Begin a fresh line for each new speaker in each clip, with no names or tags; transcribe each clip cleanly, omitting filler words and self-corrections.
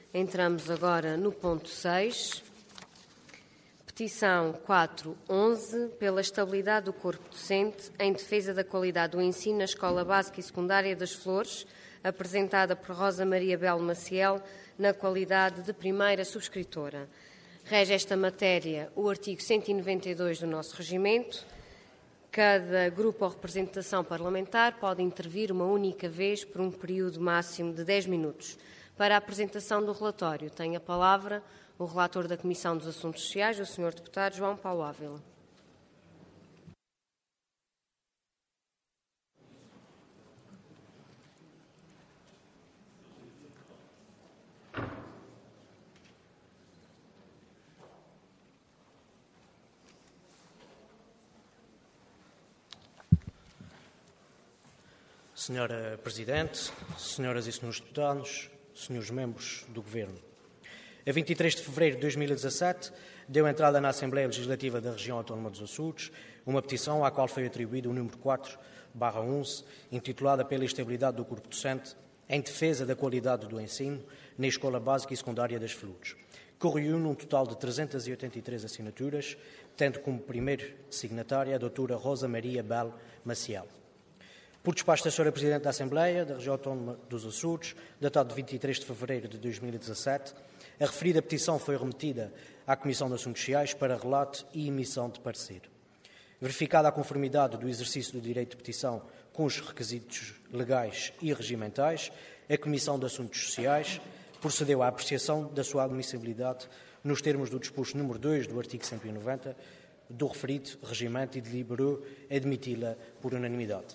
Entramos agora no ponto 6. Petição 411, pela estabilidade do corpo docente em defesa da qualidade do ensino na Escola Básica e Secundária das Flores, apresentada por Rosa Maria Belo Maciel, na qualidade de primeira subscritora. Rege esta matéria o artigo 192 do nosso regimento. Cada grupo ou representação parlamentar pode intervir uma única vez por um período máximo de 10 minutos. Para a apresentação do relatório, tem a palavra o relator da Comissão dos Assuntos Sociais, o Sr. Deputado João Paulo Ávila.
Senhora Presidente, senhoras e senhores deputados, senhores membros do Governo. A 23 de fevereiro de 2017, deu entrada na Assembleia Legislativa da Região Autónoma dos Açores uma petição à qual foi atribuído o número 4/11, intitulada Pela estabilidade do corpo docente em defesa da qualidade do ensino na Escola Básica e Secundária das Flores, que reúne um total de 383 assinaturas, tendo como primeiro signatária a doutora Rosa Maria Belo Maciel. Por despacho da Sra. Presidente da Assembleia da Região Autónoma dos Açores, datado de 23 de fevereiro de 2017, a referida petição foi remetida à Comissão de Assuntos Sociais para relato e emissão de parecer. Verificada a conformidade do exercício do direito de petição com os requisitos legais e regimentais, a Comissão de Assuntos Sociais procedeu à apreciação da sua admissibilidade nos termos do disposto número 2 do artigo 190 do referido regimento e deliberou admiti-la por unanimidade.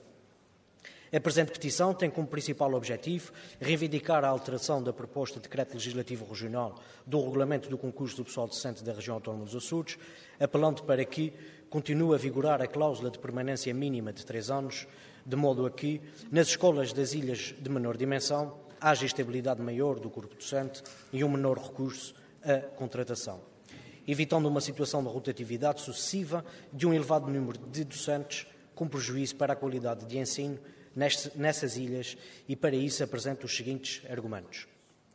A presente petição tem como principal objetivo reivindicar a alteração da proposta de Decreto Legislativo Regional do Regulamento do Concurso do Pessoal Docente da Região Autónoma dos Açores, apelando para que continue a vigorar a cláusula de permanência mínima de 3 anos, de modo a que, nas escolas das ilhas de menor dimensão, haja estabilidade maior do corpo docente e um menor recurso à contratação, evitando uma situação de rotatividade sucessiva de um elevado número de docentes, com prejuízo para a qualidade de ensino nessas ilhas, e para isso apresento os seguintes argumentos.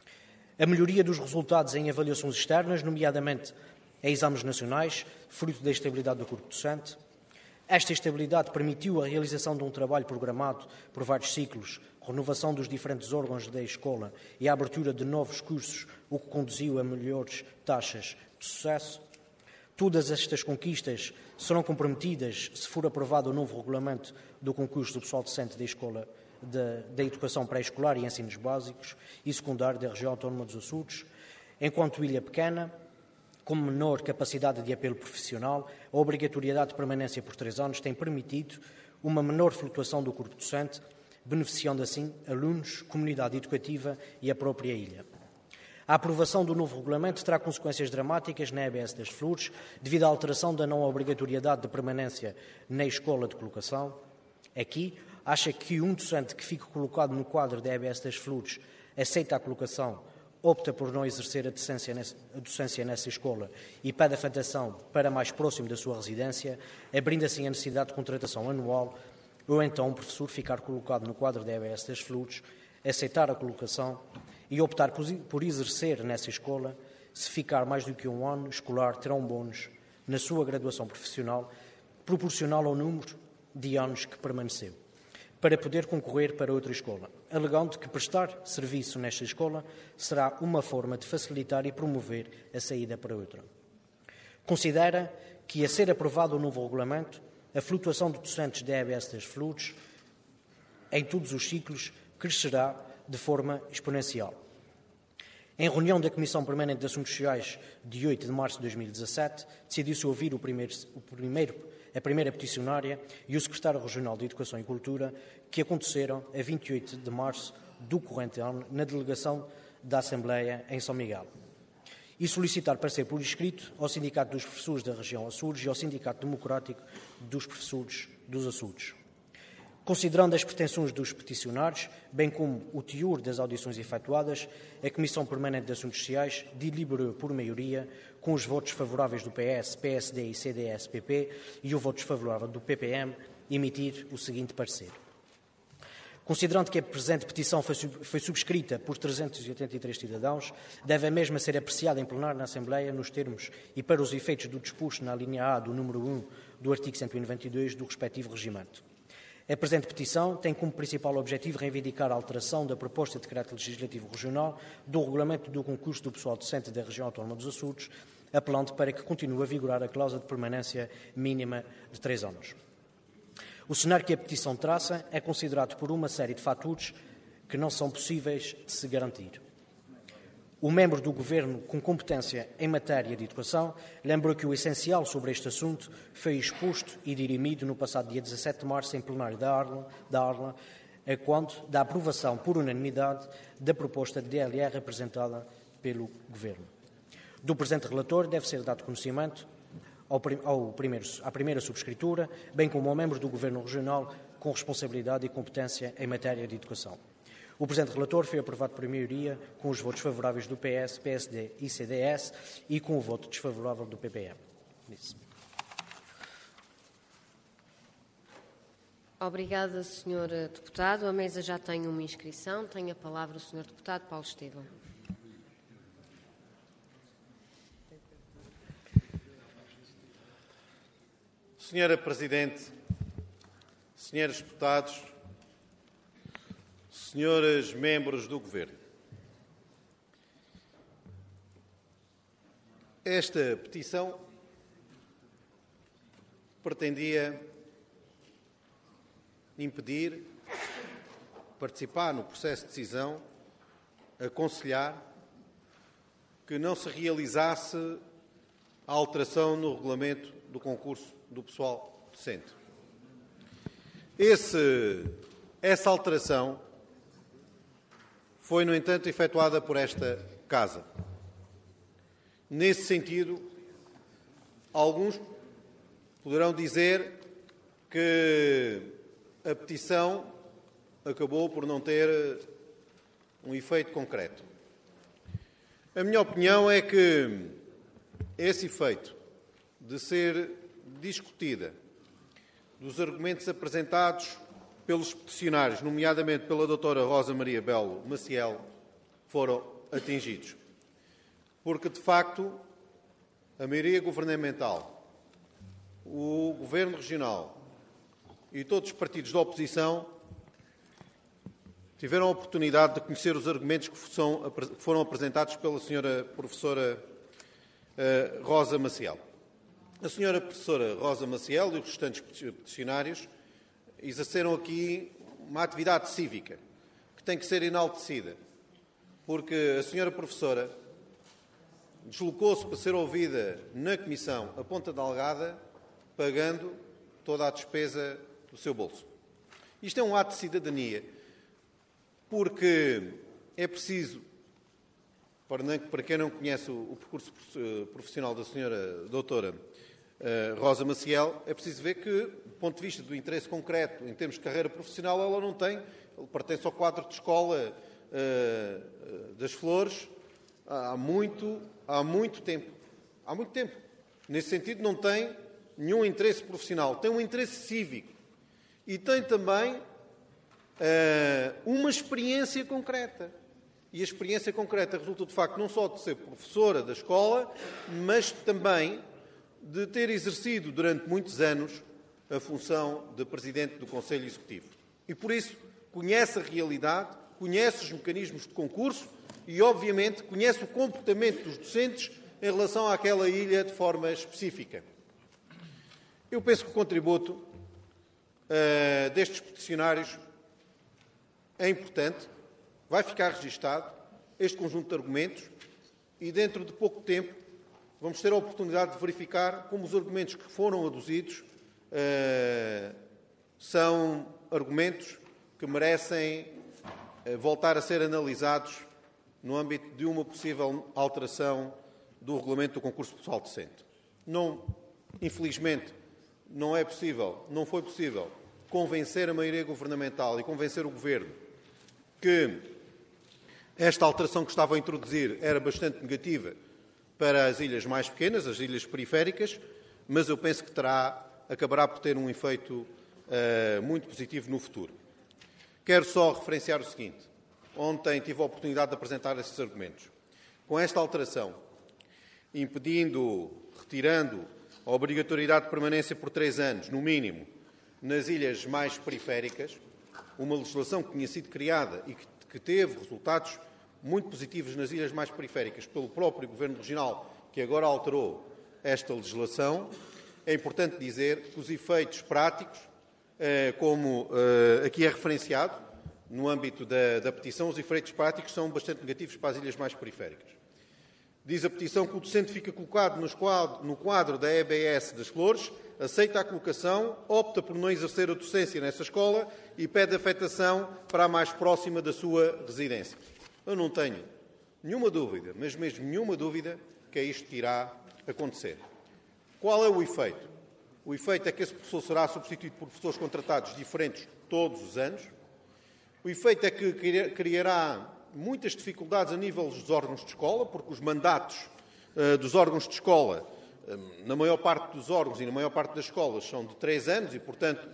A melhoria dos resultados em avaliações externas, nomeadamente em exames nacionais, fruto da estabilidade do corpo docente. Esta estabilidade permitiu a realização de um trabalho programado por vários ciclos, renovação dos diferentes órgãos da escola e a abertura de novos cursos, o que conduziu a melhores taxas de sucesso. Todas estas conquistas serão comprometidas se for aprovado o novo regulamento do concurso do pessoal docente da Escola da Educação Pré-Escolar e Ensinos Básicos e Secundário da Região Autónoma dos Açores. Enquanto ilha pequena, com menor capacidade de apelo profissional, a obrigatoriedade de permanência por 3 anos tem permitido uma menor flutuação do corpo docente, beneficiando assim alunos, comunidade educativa e a própria ilha. A aprovação do novo regulamento terá consequências dramáticas na EBS das Flores, devido à alteração da não obrigatoriedade de permanência na escola de colocação. Aqui, acha que um docente que fique colocado no quadro da EBS das Flores aceita a colocação, opta por não exercer a docência nessa escola e pede a afetação para mais próximo da sua residência, abrindo assim a necessidade de contratação anual, ou então um professor ficar colocado no quadro da EBS das Flores, aceitar a colocação e optar por exercer nessa escola. Se ficar mais do que um ano escolar, terá um bónus na sua graduação profissional, proporcional ao número de anos que permaneceu, para poder concorrer para outra escola, alegando que prestar serviço nesta escola será uma forma de facilitar e promover a saída para outra. Considera que, a ser aprovado o novo regulamento, a flutuação de docentes da EBS das Flores em todos os ciclos crescerá de forma exponencial. Em reunião da Comissão Permanente de Assuntos Sociais de 8 de março de 2017, decidiu-se ouvir a primeira peticionária e o Secretário Regional de Educação e Cultura, que aconteceram a 28 de março do corrente ano na delegação da Assembleia em São Miguel, e solicitar parecer por escrito ao Sindicato dos Professores da Região Açores e ao Sindicato Democrático dos Professores dos Açores. Considerando as pretensões dos peticionários, bem como o teor das audições efetuadas, a Comissão Permanente de Assuntos Sociais deliberou por maioria, com os votos favoráveis do PS, PSD e CDS-PP e o voto desfavorável do PPM, emitir o seguinte parecer. Considerando que a presente petição foi subscrita por 383 cidadãos, deve a mesma ser apreciada em plenário na Assembleia nos termos e para os efeitos do disposto na linha A do número 1 do artigo 192 do respectivo regimento. A presente petição tem como principal objetivo reivindicar a alteração da proposta de decreto legislativo regional do regulamento do concurso do pessoal docente da região autónoma dos Açores, apelando para que continue a vigorar a cláusula de permanência mínima de 3 anos. O cenário que a petição traça é considerado por uma série de fatores que não são possíveis de se garantir. O membro do Governo com competência em matéria de educação lembrou que o essencial sobre este assunto foi exposto e dirimido no passado dia 17 de março em plenário da Arla, a quanto da aprovação por unanimidade da proposta de DLR apresentada pelo Governo. Do presente relator deve ser dado conhecimento à primeira subscritura, bem como ao membro do Governo Regional com responsabilidade e competência em matéria de educação. O presente relator foi aprovado por maioria com os votos favoráveis do PS, PSD e CDS e com o voto desfavorável do PPM. Isso.
Obrigada, Sr. Deputado. A mesa já tem uma inscrição. Tem a palavra o Sr. Deputado Paulo Estevão.
Senhora Presidente, senhores deputados, senhores membros do Governo, esta petição pretendia impedir participar no processo de decisão, aconselhar que não se realizasse a alteração no regulamento do concurso do pessoal docente. Essa alteração foi, no entanto, efetuada por esta Casa. Nesse sentido, alguns poderão dizer que a petição acabou por não ter um efeito concreto. A minha opinião é que esse efeito de ser discutida dos argumentos apresentados pelos peticionários, nomeadamente pela doutora Rosa Maria Belo Maciel, foram atingidos. Porque, de facto, a maioria governamental, o Governo Regional e todos os partidos da oposição tiveram a oportunidade de conhecer os argumentos que foram apresentados pela senhora professora Rosa Maciel. A senhora professora Rosa Maciel e os restantes peticionários exerceram aqui uma atividade cívica que tem que ser enaltecida, porque a senhora professora deslocou-se para ser ouvida na Comissão a Ponta Delgada, pagando toda a despesa do seu bolso. Isto é um ato de cidadania, porque é preciso, para quem não conhece o percurso profissional da senhora doutora Rosa Maciel, é preciso ver que, do ponto de vista do interesse concreto, em termos de carreira profissional, ela não tem, ele pertence ao quadro de escola das Flores há muito tempo. Há muito tempo. Nesse sentido, não tem nenhum interesse profissional, tem um interesse cívico e tem também uma experiência concreta. E a experiência concreta resulta, de facto, não só de ser professora da escola, mas também de ter exercido durante muitos anos a função de Presidente do Conselho Executivo. E, por isso, conhece a realidade, conhece os mecanismos de concurso e, obviamente, conhece o comportamento dos docentes em relação àquela ilha de forma específica. Eu penso que o contributo destes peticionários é importante, vai ficar registado este conjunto de argumentos e, dentro de pouco tempo, vamos ter a oportunidade de verificar como os argumentos que foram aduzidos são argumentos que merecem voltar a ser analisados no âmbito de uma possível alteração do regulamento do concurso pessoal docente. Infelizmente, não foi possível convencer a maioria governamental e convencer o Governo que esta alteração que estava a introduzir era bastante negativa para as ilhas mais pequenas, as ilhas periféricas, mas eu penso que acabará por ter um efeito muito positivo no futuro. Quero só referenciar o seguinte. Ontem tive a oportunidade de apresentar esses argumentos. Com esta alteração, retirando a obrigatoriedade de permanência por 3 anos, no mínimo, nas ilhas mais periféricas, uma legislação que tinha sido criada e que teve resultados muito positivos nas ilhas mais periféricas pelo próprio Governo Regional, que agora alterou esta legislação, é importante dizer que os efeitos práticos, como aqui é referenciado, no âmbito da petição, os efeitos práticos são bastante negativos para as ilhas mais periféricas. Diz a petição que o docente fica colocado no quadro da EBS das Flores, aceita a colocação, opta por não exercer a docência nessa escola e pede afetação para a mais próxima da sua residência. Eu não tenho nenhuma dúvida, mas mesmo nenhuma dúvida, que é isto que irá acontecer. Qual é o efeito? O efeito é que esse professor será substituído por professores contratados diferentes todos os anos. O efeito é que criará muitas dificuldades a nível dos órgãos de escola, porque os mandatos dos órgãos de escola, na maior parte dos órgãos e na maior parte das escolas, são de 3 anos e, portanto,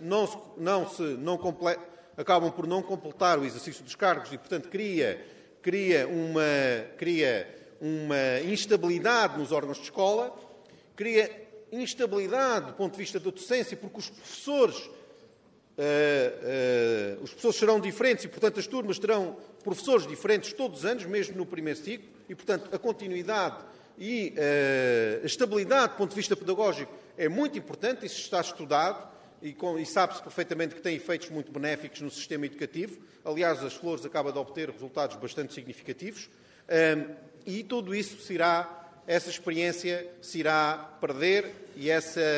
acabam por não completar o exercício dos cargos e, portanto, cria uma instabilidade nos órgãos de escola, cria instabilidade do ponto de vista da docência, porque os professores serão diferentes e, portanto, as turmas terão professores diferentes todos os anos, mesmo no primeiro ciclo, e, portanto, a continuidade e a estabilidade do ponto de vista pedagógico é muito importante, isso está estudado e sabe-se perfeitamente que tem efeitos muito benéficos no sistema educativo. Aliás, as Flores acaba de obter resultados bastante significativos e tudo isso essa experiência se irá perder e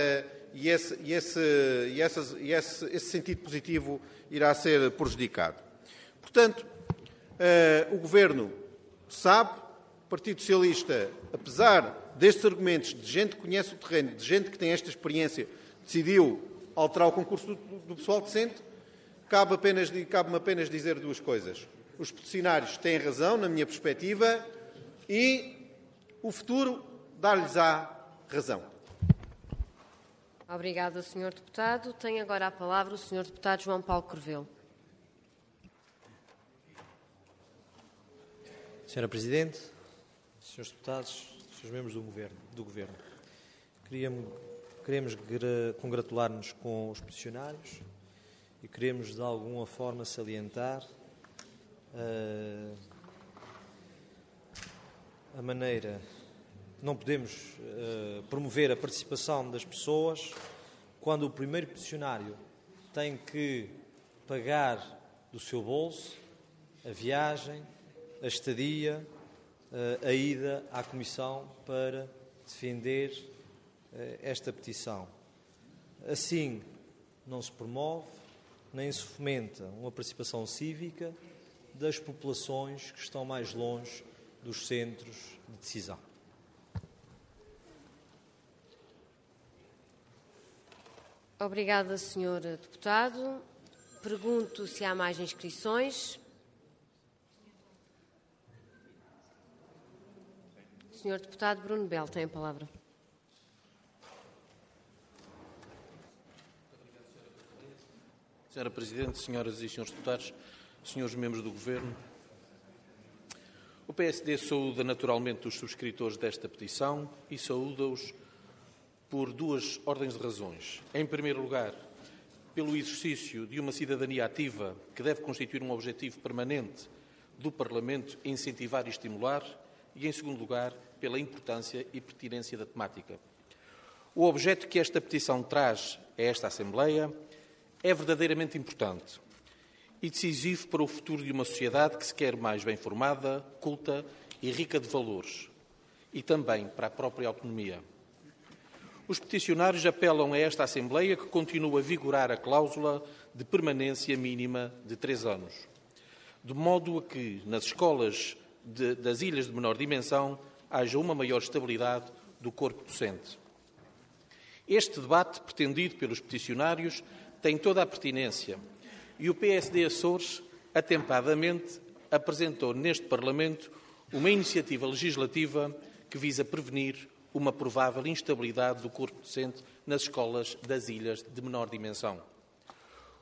esse sentido positivo irá ser prejudicado. Portanto, o Governo sabe, o Partido Socialista, apesar destes argumentos de gente que conhece o terreno, de gente que tem esta experiência, decidiu alterar o concurso do pessoal docente. Cabe-me apenas dizer 2 coisas. Os peticionários têm razão, na minha perspectiva, e o futuro dar-lhes-á razão.
Obrigada, Sr. Deputado. Tem agora a palavra o Sr. Deputado João Paulo Corvelo.
Sra. Presidente, Srs. Deputados, Srs. Membros do Governo, queremos congratular-nos com os peticionários e queremos, de alguma forma, salientar a maneira. Não podemos promover a participação das pessoas quando o primeiro peticionário tem que pagar do seu bolso a viagem, a estadia, a ida à Comissão para defender esta petição. Assim, não se promove nem se fomenta uma participação cívica das populações que estão mais longe dos centros de decisão.
Obrigada, Sr. Deputado. Pergunto se há mais inscrições. Sr. Deputado Bruno Belo tem a palavra.
Sra. Presidente, senhoras e senhores deputados, senhores membros do Governo, o PSD saúda naturalmente os subscritores desta petição e saúda-os por 2 ordens de razões. Em primeiro lugar, pelo exercício de uma cidadania ativa que deve constituir um objetivo permanente do Parlamento incentivar e estimular, e, em segundo lugar, pela importância e pertinência da temática. O objeto que esta petição traz a esta Assembleia é verdadeiramente importante e decisivo para o futuro de uma sociedade que se quer mais bem formada, culta e rica de valores, e também para a própria autonomia. Os peticionários apelam a esta Assembleia que continue a vigorar a cláusula de permanência mínima de 3 anos, de modo a que, nas escolas das ilhas de menor dimensão, haja uma maior estabilidade do corpo docente. Este debate, pretendido pelos peticionários, tem toda a pertinência e o PSD Açores, atempadamente, apresentou neste Parlamento uma iniciativa legislativa que visa prevenir uma provável instabilidade do corpo docente nas escolas das ilhas de menor dimensão.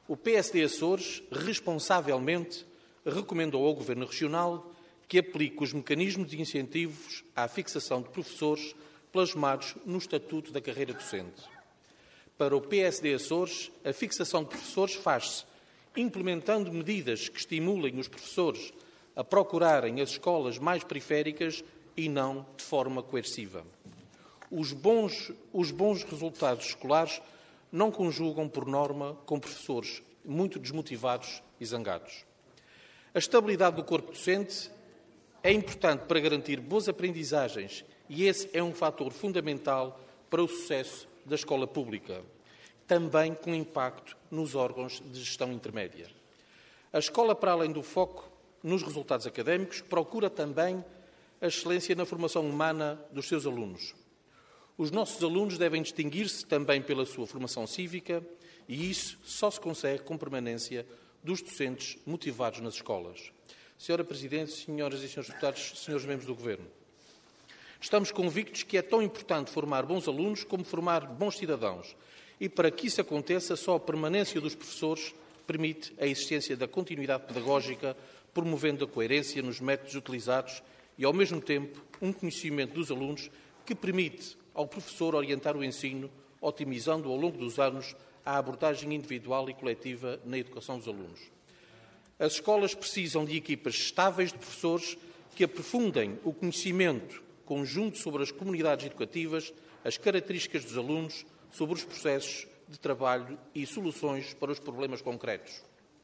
o PSD Açores, responsavelmente, recomendou ao Governo Regional que aplique os mecanismos de incentivos à fixação de professores plasmados no Estatuto da Carreira Docente. Para o PSD Açores, a fixação de professores faz-se implementando medidas que estimulem os professores a procurarem as escolas mais periféricas e não de forma coerciva. Os bons resultados escolares não conjugam, por norma, com professores muito desmotivados e zangados. A estabilidade do corpo docente é importante para garantir boas aprendizagens e esse é um fator fundamental para o sucesso da escola pública, também com impacto nos órgãos de gestão intermédia. A escola, para além do foco nos resultados académicos, procura também a excelência na formação humana dos seus alunos. Os nossos alunos devem distinguir-se também pela sua formação cívica e isso só se consegue com permanência dos docentes motivados nas escolas. Senhora Presidente, senhoras e senhores deputados, senhores membros do Governo, estamos convictos que é tão importante formar bons alunos como formar bons cidadãos e para que isso aconteça só a permanência dos professores permite a existência da continuidade pedagógica, promovendo a coerência nos métodos utilizados e, ao mesmo tempo, um conhecimento dos alunos que permite ao professor orientar o ensino, otimizando ao longo dos anos a abordagem individual e coletiva na educação dos alunos. As escolas precisam de equipas estáveis de professores que aprofundem o conhecimento conjunto sobre as comunidades educativas, as características dos alunos, sobre os processos de trabalho e soluções para os problemas concretos.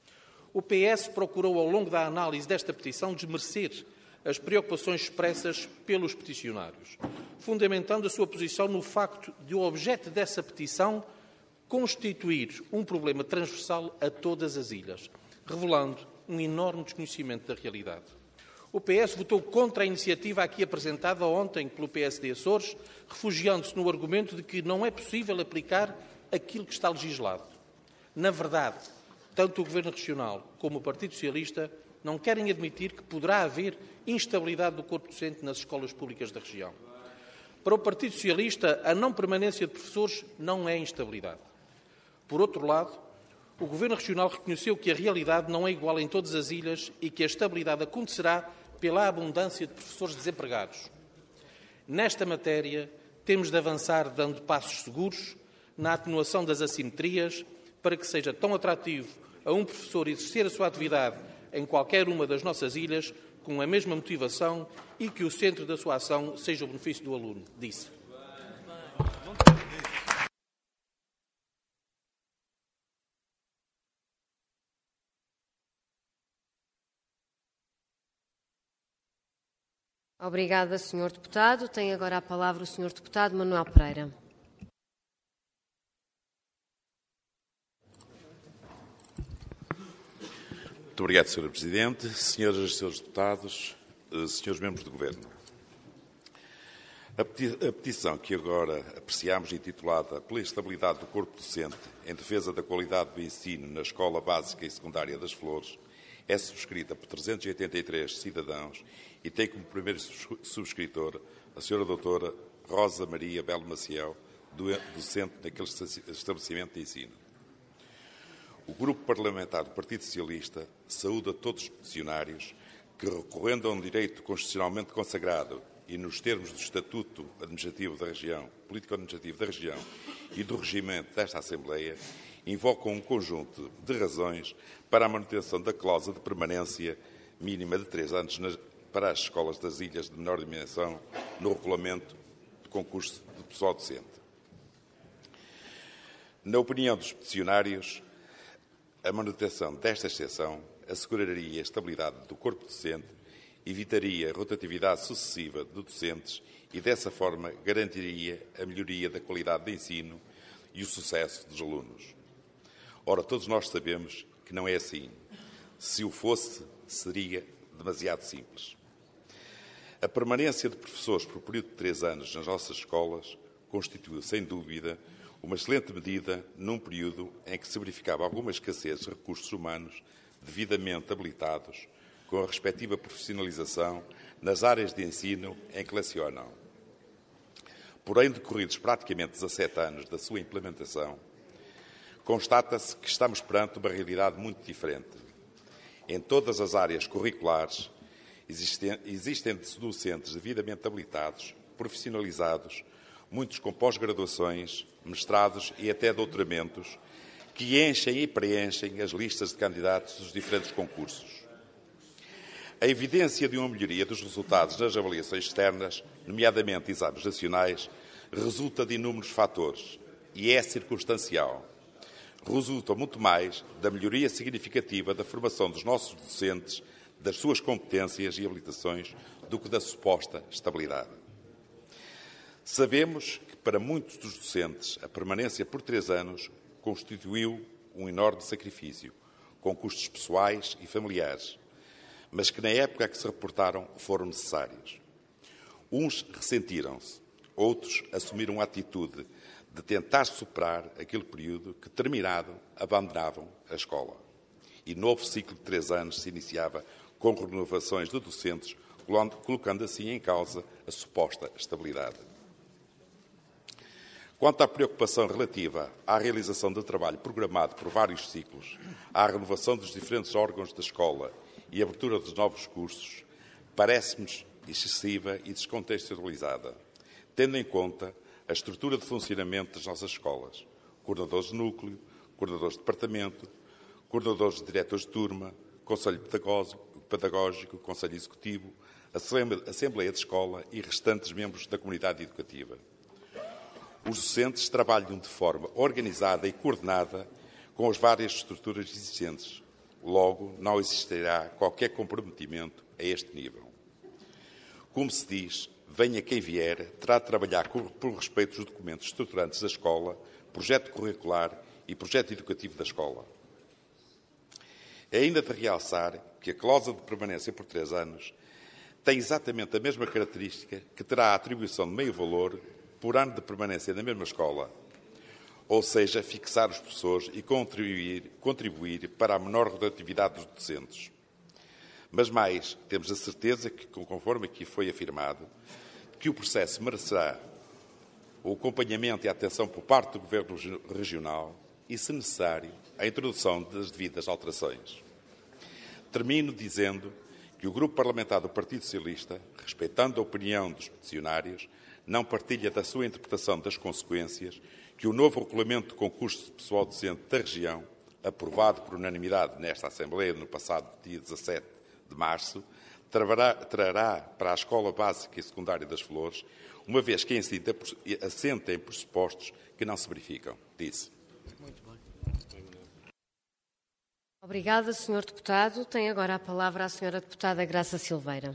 O PS procurou, ao longo da análise desta petição, desmerecer as preocupações expressas pelos peticionários, fundamentando a sua posição no facto de o objeto dessa petição constituir um problema transversal a todas as ilhas, revelando um enorme desconhecimento da realidade. O PS votou contra a iniciativa aqui apresentada ontem pelo PSD Açores, refugiando-se no argumento de que não é possível aplicar aquilo que está legislado. Na verdade, tanto o Governo Regional como o Partido Socialista não querem admitir que poderá haver instabilidade do corpo docente nas escolas públicas da região. Para o Partido Socialista, a não permanência de professores não é instabilidade. Por outro lado, o Governo Regional reconheceu que a realidade não é igual em todas as ilhas e que a estabilidade acontecerá pela abundância de professores desempregados. Nesta matéria, temos de avançar dando passos seguros na atenuação das assimetrias para que seja tão atrativo a um professor exercer a sua atividade em qualquer uma das nossas ilhas com a mesma motivação e que o centro da sua ação seja o benefício do aluno, disse.
Obrigada, Sr. Deputado. Tem agora a palavra o Sr. Deputado Manuel Pereira.
Muito obrigado, Sra. Presidente. Senhoras e senhores deputados, senhores membros do Governo. A petição que agora apreciamos, intitulada Pela estabilidade do corpo docente em defesa da qualidade do ensino na Escola Básica e Secundária das Flores, é subscrita por 383 cidadãos e tem como primeiro subscritor a Sra. Doutora Rosa Maria Belo Maciel, docente naquele estabelecimento de ensino. O Grupo Parlamentar do Partido Socialista saúda todos os peticionários que, recorrendo a um direito constitucionalmente consagrado e nos termos do Estatuto Administrativo da Região, Político-Administrativo da Região e do regimento desta Assembleia, invocam um conjunto de razões para a manutenção da cláusula de permanência mínima de 3 anos para as escolas das ilhas de menor dimensão no regulamento de concurso de pessoal docente. Na opinião dos peticionários, a manutenção desta exceção asseguraria a estabilidade do corpo docente, evitaria a rotatividade sucessiva de docentes e, dessa forma, garantiria a melhoria da qualidade de ensino e o sucesso dos alunos. Ora, todos nós sabemos que não é assim. Se o fosse, seria demasiado simples. A permanência de professores por período de 3 anos nas nossas escolas constituiu, sem dúvida, uma excelente medida num período em que se verificava alguma escassez de recursos humanos devidamente habilitados, com a respectiva profissionalização nas áreas de ensino em que lecionam. Porém, decorridos praticamente 17 anos da sua implementação, constata-se que estamos perante uma realidade muito diferente. Em todas as áreas curriculares, existem docentes devidamente habilitados, profissionalizados, muitos com pós-graduações, mestrados e até doutoramentos, que enchem e preenchem as listas de candidatos dos diferentes concursos. A evidência de uma melhoria dos resultados nas avaliações externas, nomeadamente exames nacionais, resulta de inúmeros fatores e é circunstancial. Resulta muito mais da melhoria significativa da formação dos nossos docentes, das suas competências e habilitações, do que da suposta estabilidade. Sabemos que, para muitos dos docentes, a permanência por 3 anos constituiu um enorme sacrifício, com custos pessoais e familiares, mas que na época a que se reportaram foram necessários. Uns ressentiram-se, outros assumiram a atitude de tentar superar aquele período que, terminado, abandonavam a escola. E novo ciclo de 3 anos se iniciava com renovações de docentes, colocando assim em causa a suposta estabilidade. Quanto à preocupação relativa à realização de trabalho programado por vários ciclos, à renovação dos diferentes órgãos da escola e abertura dos novos cursos, parece-nos excessiva e descontextualizada, tendo em conta a estrutura de funcionamento das nossas escolas, coordenadores de núcleo, coordenadores de departamento, coordenadores de diretores de turma, conselho pedagógico, conselho executivo, assembleia de escola e restantes membros da comunidade educativa. Os docentes trabalham de forma organizada e coordenada com as várias estruturas existentes. Logo, não existirá qualquer comprometimento a este nível. Como se diz, venha quem vier, terá de trabalhar por respeito dos documentos estruturantes da escola, projeto curricular e projeto educativo da escola. É ainda de realçar que a cláusula de permanência por 3 anos tem exatamente a mesma característica que terá a atribuição de meio valor por ano de permanência na mesma escola, ou seja, fixar os professores e contribuir para a menor rotatividade dos docentes. Mas mais, temos a certeza que, conforme aqui foi afirmado, que o processo merecerá o acompanhamento e a atenção por parte do Governo Regional e, se necessário, a introdução das devidas alterações. Termino dizendo que o Grupo Parlamentar do Partido Socialista, respeitando a opinião dos peticionários, não partilha da sua interpretação das consequências que o novo regulamento de concurso de pessoal docente da região, aprovado por unanimidade nesta Assembleia no passado dia 17 de março, trará para a Escola Básica e Secundária das Flores, uma vez que assenta em pressupostos que não se verificam. Disse.
Muito bem. Obrigada, Sr. Deputado. Tem agora a palavra a Sra. Deputada Graça Silveira.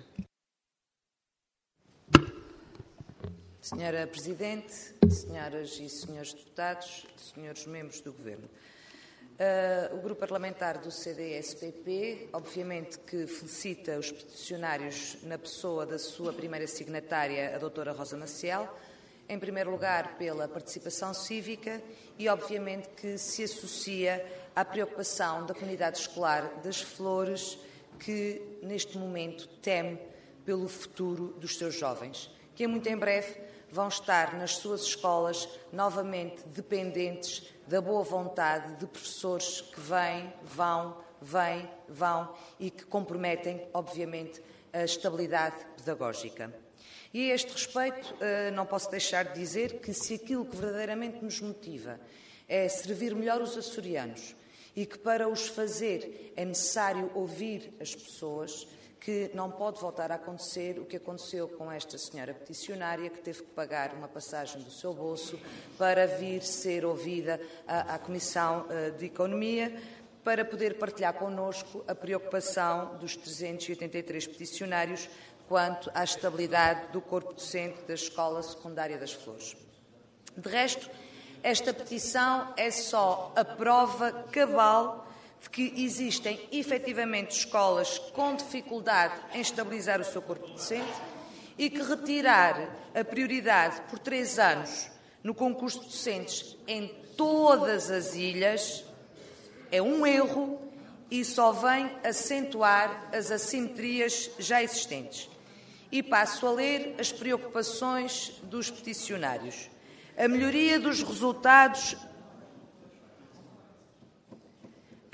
Senhora Presidente, senhoras e senhores deputados, senhores membros do Governo. O Grupo Parlamentar do CDS-PP, obviamente que felicita os peticionários na pessoa da sua primeira signatária, a doutora Rosa Maciel, em primeiro lugar pela participação cívica e, obviamente, que se associa à preocupação da comunidade escolar das Flores, que neste momento teme pelo futuro dos seus jovens, que muito em breve vão estar nas suas escolas novamente dependentes da boa vontade de professores que vêm, vão e que comprometem, obviamente, a estabilidade pedagógica. E a este respeito, não posso deixar de dizer que se aquilo que verdadeiramente nos motiva é servir melhor os açorianos e que para os fazer é necessário ouvir as pessoas, que não pode voltar a acontecer o que aconteceu com esta senhora peticionária, que teve que pagar uma passagem do seu bolso para vir ser ouvida à Comissão de Economia, para poder partilhar connosco a preocupação dos 383 peticionários quanto à estabilidade do corpo docente da Escola Secundária das Flores. De resto, esta petição é só a prova cabal de que existem efetivamente escolas com dificuldade em estabilizar o seu corpo docente e que retirar a prioridade por 3 anos no concurso de docentes em todas as ilhas é um erro e só vem acentuar as assimetrias já existentes. E passo a ler as preocupações dos peticionários. A melhoria dos resultados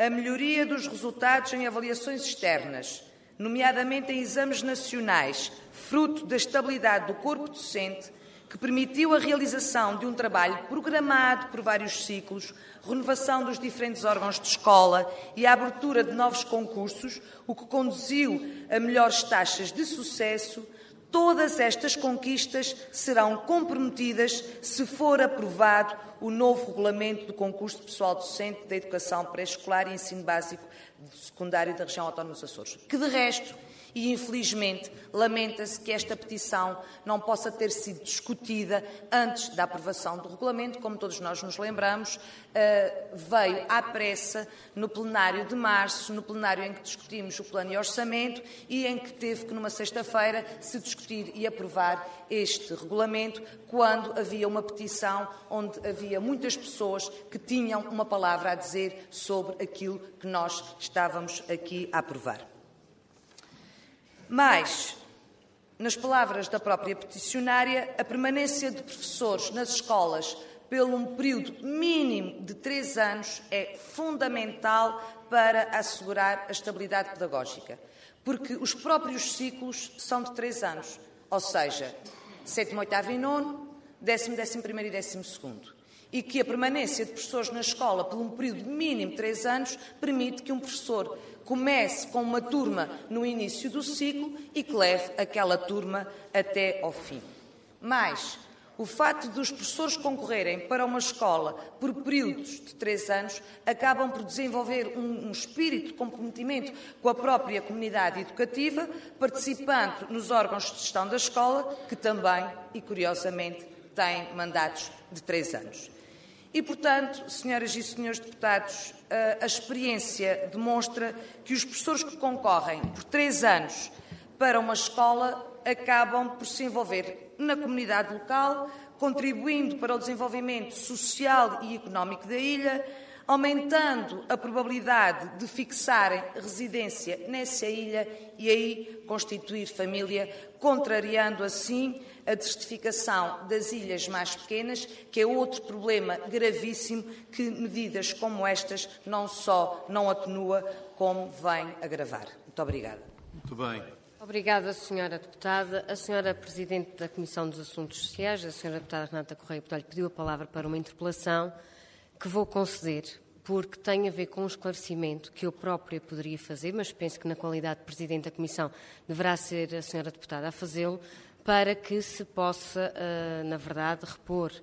a melhoria dos resultados em avaliações externas, nomeadamente em exames nacionais, fruto da estabilidade do corpo docente, que permitiu a realização de um trabalho programado por vários ciclos, renovação dos diferentes órgãos de escola e a abertura de novos concursos, o que conduziu a melhores taxas de sucesso. Todas estas conquistas serão comprometidas se for aprovado o novo regulamento do concurso de pessoal docente da educação pré-escolar e ensino básico secundário da região autónoma dos Açores, que de resto, e infelizmente, lamenta-se que esta petição não possa ter sido discutida antes da aprovação do regulamento, como todos nós nos lembramos, veio à pressa no plenário de março, no plenário em que discutimos o plano e orçamento e em que teve que, numa sexta-feira, se discutir e aprovar este regulamento, quando havia uma petição onde havia muitas pessoas que tinham uma palavra a dizer sobre aquilo que nós estávamos aqui a aprovar. Mas, nas palavras da própria peticionária, a permanência de professores nas escolas pelo um período mínimo de 3 anos é fundamental para assegurar a estabilidade pedagógica, porque os próprios ciclos são de 3 anos, ou seja, 7º, 8º e 9º, 10º, 11º e 12º. E que a permanência de professores na escola por um período mínimo de 3 anos permite que um professor comece com uma turma no início do ciclo e que leve aquela turma até ao fim. Mas o facto dos professores concorrerem para uma escola por períodos de 3 anos acabam por desenvolver um espírito de comprometimento com a própria comunidade educativa, participando nos órgãos de gestão da escola, que também, e curiosamente, têm mandatos de 3 anos. E, portanto, senhoras e senhores deputados, a experiência demonstra que os professores que concorrem por 3 anos para uma escola acabam por se envolver na comunidade local, contribuindo para o desenvolvimento social e económico da ilha, aumentando a probabilidade de fixarem residência nessa ilha e aí constituir família, contrariando assim a desertificação das ilhas mais pequenas, que é outro problema gravíssimo que medidas como estas não só não atenua, como vem agravar. Muito obrigada.
Muito bem.
Obrigada, Sra. Deputada. A Sra. Presidente da Comissão dos Assuntos Sociais, a Sra. Deputada Renata Correia Botelho, pediu a palavra para uma interpelação que vou conceder, porque tem a ver com um esclarecimento que eu própria poderia fazer, mas penso que na qualidade de Presidente da Comissão deverá ser a Sra. Deputada a fazê-lo, para que se possa, na verdade, repor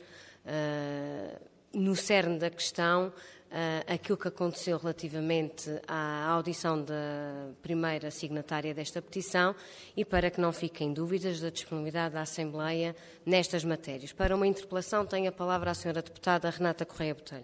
no cerne da questão aquilo que aconteceu relativamente à audição da primeira signatária desta petição e para que não fiquem dúvidas da disponibilidade da Assembleia nestas matérias. Para uma interpelação, tem a palavra a Sra. Deputada Renata Correia Botelho.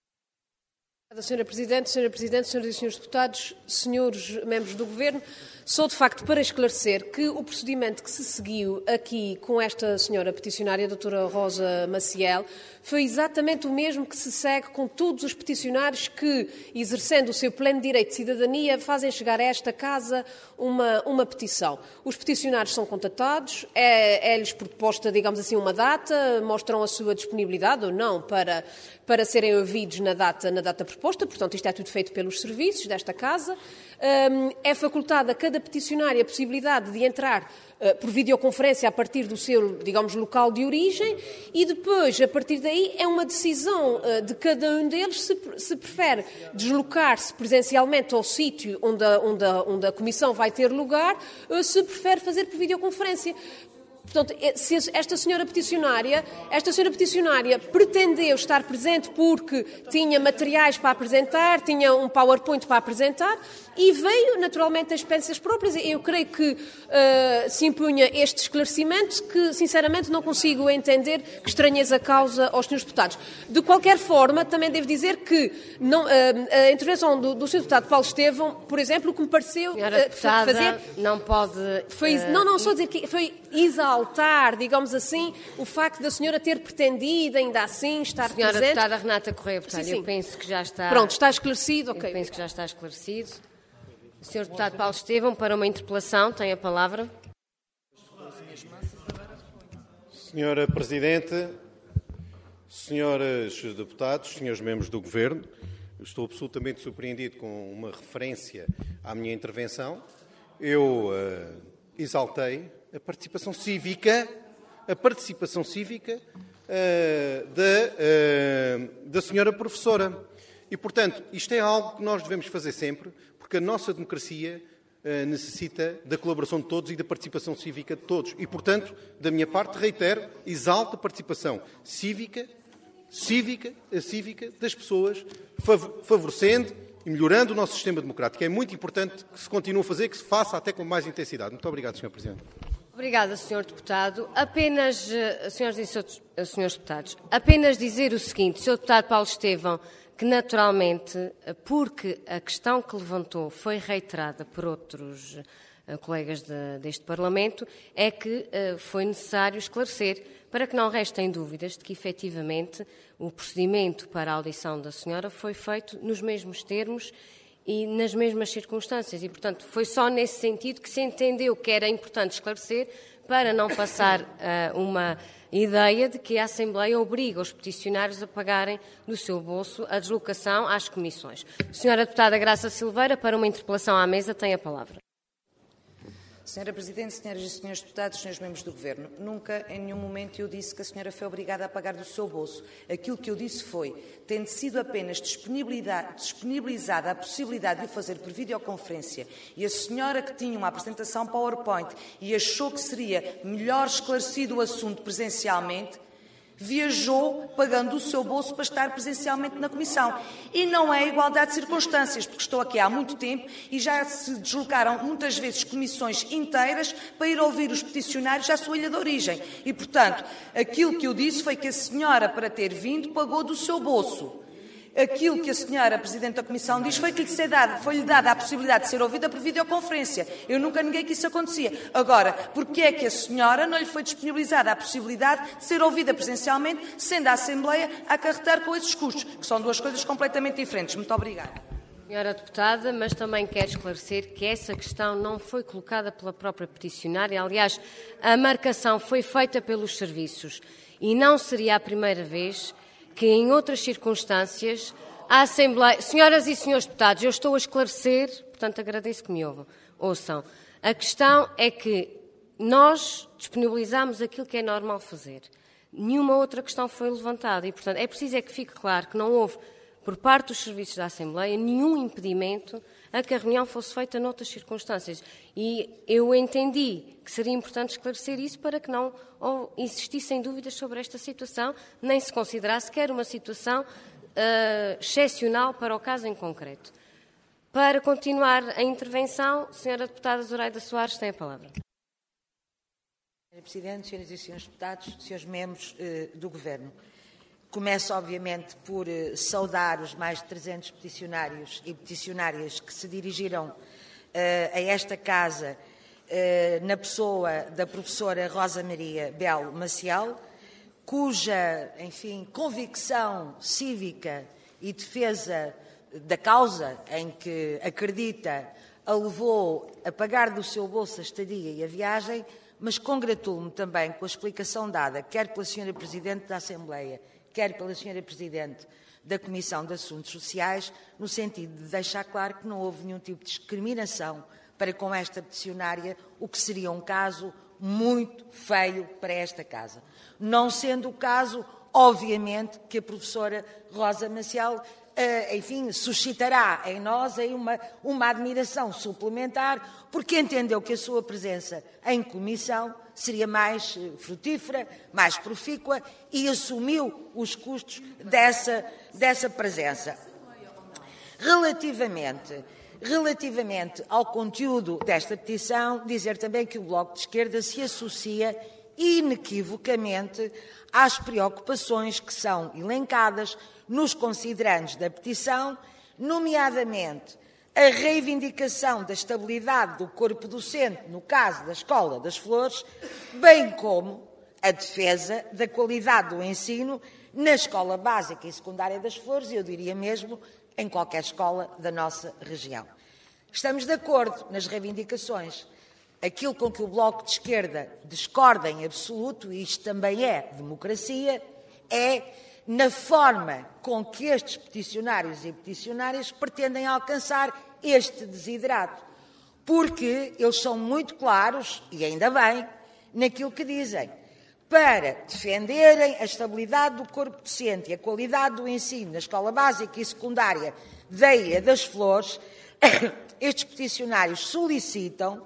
Sra. Presidente, senhoras e senhores deputados, senhores membros do Governo, sou de facto para esclarecer que o procedimento que se seguiu aqui com esta senhora peticionária, a doutora Rosa Maciel, foi exatamente o mesmo que se segue com todos os peticionários que, exercendo o seu pleno direito de cidadania, fazem chegar a esta Casa uma petição. Os peticionários são contatados, é-lhes proposta, digamos assim, uma data, mostram a sua disponibilidade ou não para serem ouvidos na data proposta, portanto, isto é tudo feito pelos serviços desta Casa. É facultada a cada peticionário a possibilidade de entrar por videoconferência a partir do seu, digamos, local de origem e depois, a partir daí, é uma decisão de cada um deles se prefere deslocar-se presencialmente ao sítio onde a comissão vai ter lugar ou se prefere fazer por videoconferência. Portanto, se esta senhora peticionária pretendeu estar presente porque tinha materiais para apresentar, tinha um PowerPoint para apresentar e veio, naturalmente, as experiências próprias. Eu creio que se impunha este esclarecimento que, sinceramente, não consigo entender que estranheza causa aos senhores deputados. De qualquer forma, também devo dizer que a intervenção do Sr. Deputado Paulo Estevão, por exemplo, o que me pareceu
fazer... não pode...
Não, só dizer que foi exaltar, digamos assim, o facto da senhora ter pretendido, ainda assim, estar presente.
Senhora Deputada Renata Correia Botelho,
sim.
Eu penso que já está...
Pronto, está esclarecido, ok.
Eu penso que já está esclarecido. O Sr. Deputado Paulo Estevão, para uma interpelação, tem a palavra.
Senhora Presidente, senhores deputados, senhores membros do Governo, Eu estou absolutamente surpreendido com uma referência à minha intervenção. Eu exaltei a participação cívica da senhora professora. E, portanto, isto é algo que nós devemos fazer sempre, porque a nossa democracia necessita da colaboração de todos e da participação cívica de todos. E, portanto, da minha parte, reitero, exalto a participação cívica das pessoas, favorecendo e melhorando o nosso sistema democrático. É muito importante que se continue a fazer, que se faça até com mais intensidade. Muito obrigado, Sr. Presidente.
Obrigada, Sr. Deputado. Apenas, senhoras e senhores deputados, apenas dizer o seguinte, Sr. Deputado Paulo Estevão, que naturalmente, porque a questão que levantou foi reiterada por outros colegas deste Parlamento, é que foi necessário esclarecer para que não restem dúvidas de que, efetivamente, o procedimento para a audição da senhora foi feito nos mesmos termos e nas mesmas circunstâncias. E, portanto, foi só nesse sentido que se entendeu que era importante esclarecer para não passar uma ideia de que a Assembleia obriga os peticionários a pagarem do seu bolso a deslocação às comissões. Senhora Deputada Graça Silveira, para uma interpelação à mesa, tem a palavra.
Senhora Presidente, senhoras e senhores deputados, senhores membros do Governo, nunca em nenhum momento eu disse que a senhora foi obrigada a pagar do seu bolso. Aquilo que eu disse foi, tendo sido apenas disponibilizada a possibilidade de o fazer por videoconferência e a senhora que tinha uma apresentação PowerPoint e achou que seria melhor esclarecido o assunto presencialmente, viajou pagando do seu bolso para estar presencialmente na Comissão. E não é igualdade de circunstâncias, porque estou aqui há muito tempo e já se deslocaram muitas vezes comissões inteiras para ir ouvir os peticionários à sua ilha de origem. E, portanto, aquilo que eu disse foi que a senhora, para ter vindo, pagou do seu bolso. Aquilo que a senhora Presidente da Comissão diz foi que foi-lhe dada a possibilidade de ser ouvida por videoconferência. Eu nunca neguei que isso acontecia. Agora, porquê é que a senhora não lhe foi disponibilizada a possibilidade de ser ouvida presencialmente, sendo a Assembleia a acarretar com esses custos, que são duas coisas completamente diferentes? Muito obrigada.
Senhora Deputada, mas também quero esclarecer que essa questão não foi colocada pela própria peticionária. Aliás, a marcação foi feita pelos serviços e não seria a primeira vez que em outras circunstâncias a Assembleia... Senhoras e senhores deputados, eu estou a esclarecer, portanto agradeço que me ouçam. A questão é que nós disponibilizamos aquilo que é normal fazer. Nenhuma outra questão foi levantada e, portanto, é preciso que fique claro que não houve, por parte dos serviços da Assembleia, nenhum impedimento a que a reunião fosse feita noutras circunstâncias. E eu entendi que seria importante esclarecer isso para que não existissem dúvidas sobre esta situação, nem se considerasse que era uma situação excepcional para o caso em concreto. Para continuar a intervenção, Sra. Deputada Zoraida Soares tem a palavra.
Sra. Presidente, senhoras e senhores deputados, senhores membros do Governo. Começo, obviamente, por saudar os mais de 300 peticionários e peticionárias que se dirigiram a esta Casa na pessoa da professora Rosa Maria Belo Maciel, cuja, enfim, convicção cívica e defesa da causa em que acredita a levou a pagar do seu bolso a estadia e a viagem, mas congratulo-me também com a explicação dada, quer pela Sra. Presidente da Assembleia, quer pela Sra. Presidente da Comissão de Assuntos Sociais, no sentido de deixar claro que não houve nenhum tipo de discriminação para com esta peticionária, o que seria um caso muito feio para esta Casa. Não sendo o caso, obviamente, que a professora Rosa Maciel, enfim, suscitará em nós aí uma admiração suplementar, porque entendeu que a sua presença em comissão seria mais frutífera, mais profícua e assumiu os custos dessa presença. Relativamente ao conteúdo desta petição, dizer também que o Bloco de Esquerda se associa inequivocamente às preocupações que são elencadas nos considerandos da petição, nomeadamente a reivindicação da estabilidade do corpo docente, no caso da Escola das Flores, bem como a defesa da qualidade do ensino na Escola Básica e Secundária das Flores, e eu diria mesmo em qualquer escola da nossa região. Estamos de acordo nas reivindicações. Aquilo com que o Bloco de Esquerda discorda em absoluto, e isto também é democracia, é na forma com que estes peticionários e peticionárias pretendem alcançar este desiderado. Porque eles são muito claros, e ainda bem, naquilo que dizem. Para defenderem a estabilidade do corpo docente e a qualidade do ensino na escola básica e secundária da Ilha das Flores, estes peticionários solicitam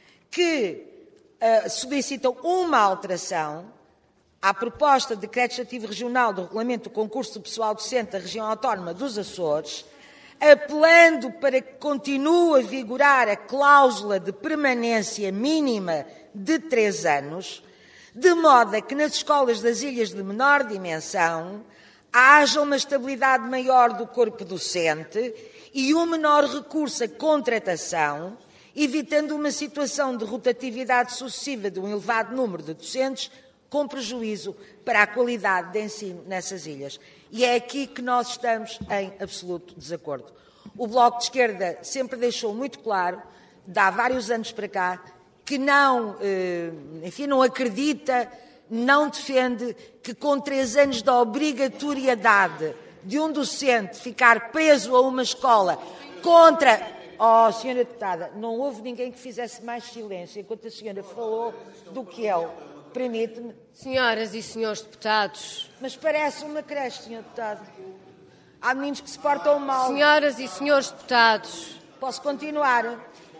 uma alteração à proposta de Decreto Legislativo Regional do Regulamento do Concurso do Pessoal Docente da Região Autónoma dos Açores, apelando para que continue a vigorar a cláusula de permanência mínima de 3 anos, de modo a que nas escolas das ilhas de menor dimensão haja uma estabilidade maior do corpo docente e um menor recurso à contratação, evitando uma situação de rotatividade sucessiva de um elevado número de docentes, com prejuízo para a qualidade de ensino nessas ilhas. E é aqui que nós estamos em absoluto desacordo. O Bloco de Esquerda sempre deixou muito claro, de há vários anos para cá, que não acredita, não defende que com 3 anos de obrigatoriedade de um docente ficar preso a uma escola contra... Oh, senhora deputada, não houve ninguém que fizesse mais silêncio enquanto a senhora falou do que eu. Permite-me.
Senhoras e senhores deputados.
Mas parece uma creche, senhor deputado. Há meninos que se portam mal.
Senhoras e senhores deputados.
Posso continuar?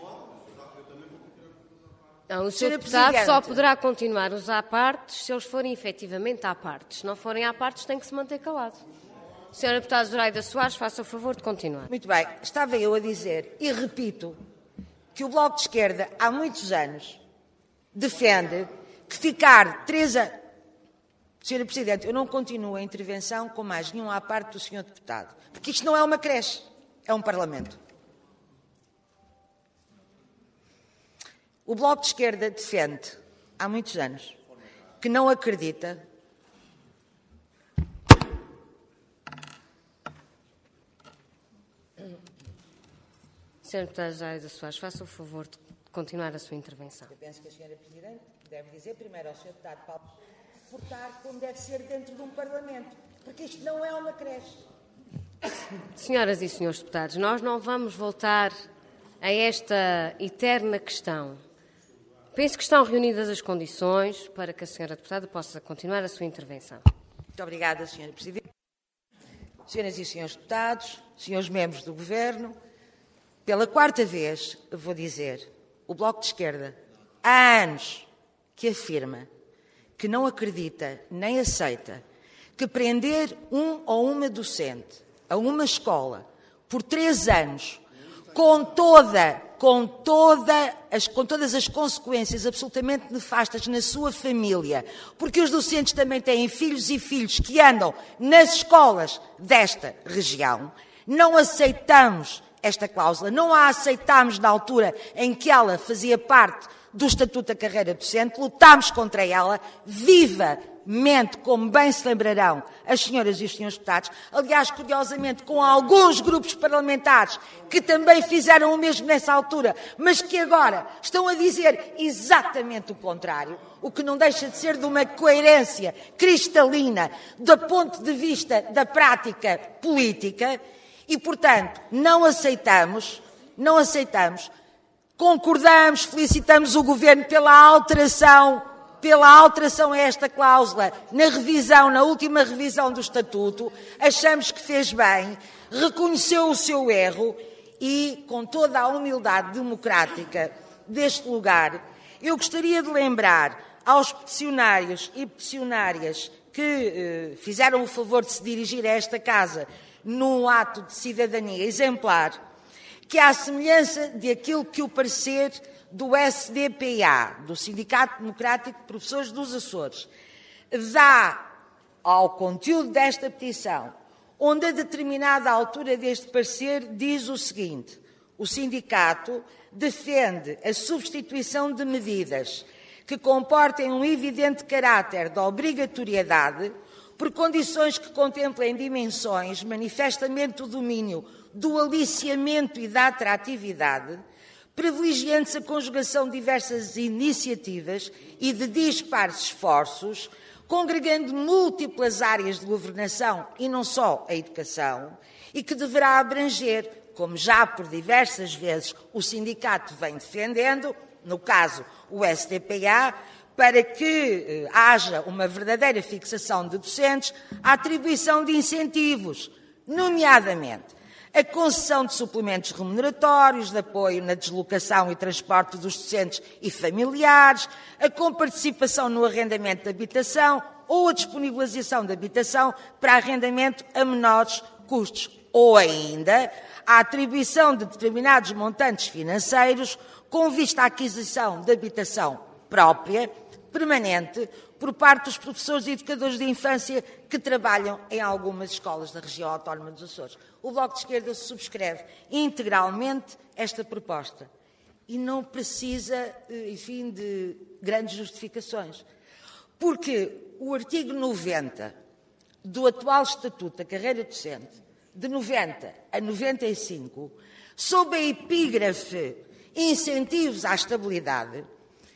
Não, o senhor deputado só poderá continuar os à-partes se eles forem efetivamente à-partes. Se não forem à-partes, tem que se manter calado. Senhora deputada Zoraida Soares, faça o favor de continuar.
Muito bem. Estava eu a dizer, e repito, que o Bloco de Esquerda, há muitos anos, defende que ficar 3 anos... Senhora Presidente, eu não continuo a intervenção com mais nenhum à parte do senhor deputado, porque isto não é uma creche, é um Parlamento. O Bloco de Esquerda defende, há muitos anos, que não acredita
Senhora deputada Zoraida Soares, faça o favor de continuar a sua intervenção.
Eu penso que a senhora Presidente deve dizer primeiro ao senhor deputado Paulo portar como deve ser dentro de um Parlamento, porque isto não é uma creche.
Senhoras e senhores deputados, nós não vamos voltar a esta eterna questão. Penso que estão reunidas as condições para que a senhora deputada possa continuar a sua intervenção.
Muito obrigada, senhora Presidente. Senhoras e senhores deputados, senhores membros do Governo, pela 4ª vez vou dizer, o Bloco de Esquerda há anos que afirma que não acredita nem aceita que prender um ou uma docente a uma escola por 3 anos, com todas as consequências absolutamente nefastas na sua família, porque os docentes também têm filhos e filhos que andam nas escolas desta região, não aceitamos esta cláusula, não a aceitámos na altura em que ela fazia parte do Estatuto da Carreira Docente, lutámos contra ela, vivamente, como bem se lembrarão as senhoras e os senhores deputados, aliás, curiosamente, com alguns grupos parlamentares que também fizeram o mesmo nessa altura, mas que agora estão a dizer exatamente o contrário, o que não deixa de ser de uma coerência cristalina do ponto de vista da prática política e, portanto, não aceitamos, concordamos, felicitamos o Governo pela alteração a esta cláusula na última revisão do Estatuto, achamos que fez bem, reconheceu o seu erro e, com toda a humildade democrática deste lugar, eu gostaria de lembrar aos peticionários e peticionárias que fizeram o favor de se dirigir a esta Casa num ato de cidadania exemplar, que à semelhança daquilo que o parecer do SDPA, do Sindicato Democrático de Professores dos Açores, dá ao conteúdo desta petição, onde a determinada altura deste parecer diz o seguinte: o sindicato defende a substituição de medidas que comportem um evidente caráter de obrigatoriedade por condições que contemplem dimensões manifestamente do domínio do aliciamento e da atratividade, privilegiando-se a conjugação de diversas iniciativas e de dispares esforços, congregando múltiplas áreas de governação e não só a educação, e que deverá abranger, como já por diversas vezes o sindicato vem defendendo, no caso o STPA, para que haja uma verdadeira fixação de docentes, a atribuição de incentivos, nomeadamente a concessão de suplementos remuneratórios, de apoio na deslocação e transporte dos docentes e familiares, a comparticipação no arrendamento de habitação ou a disponibilização de habitação para arrendamento a menores custos, ou ainda a atribuição de determinados montantes financeiros com vista à aquisição de habitação própria, permanente, por parte dos professores e educadores de infância que trabalham em algumas escolas da região autónoma dos Açores. O Bloco de Esquerda subscreve integralmente esta proposta e não precisa, enfim, de grandes justificações, porque o artigo 90 do atual Estatuto da Carreira Docente, de 90 a 95, sob a epígrafe incentivos à estabilidade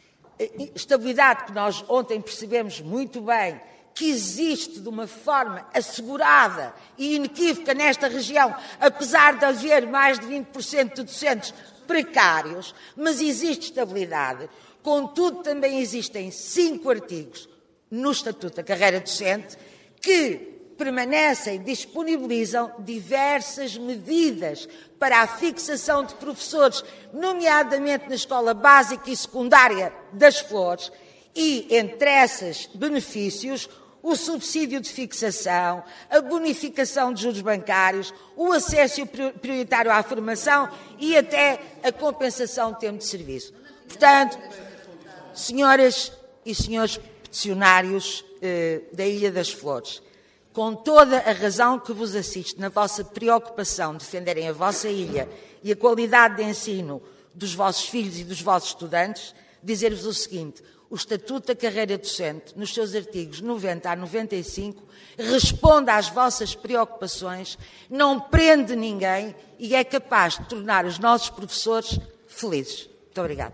que nós ontem percebemos muito bem que existe de uma forma assegurada e inequívoca nesta região, apesar de haver mais de 20% de docentes precários, mas existe estabilidade. Contudo, também existem 5 artigos no Estatuto da Carreira Docente que permanecem e disponibilizam diversas medidas para a fixação de professores, nomeadamente na escola básica e secundária das Flores, e, entre esses benefícios, o subsídio de fixação, a bonificação de juros bancários, o acesso prioritário à formação e até a compensação de tempo de serviço. Portanto, senhoras e senhores peticionários da Ilha das Flores, com toda a razão que vos assiste na vossa preocupação de defenderem a vossa ilha e a qualidade de ensino dos vossos filhos e dos vossos estudantes, dizer-vos o seguinte: o Estatuto da Carreira Docente, nos seus artigos 90 a 95, responde às vossas preocupações, não prende ninguém e é capaz de tornar os nossos professores felizes. Muito obrigada.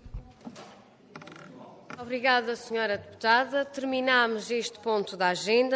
Obrigada, Sra. Deputada. Terminamos este ponto da agenda.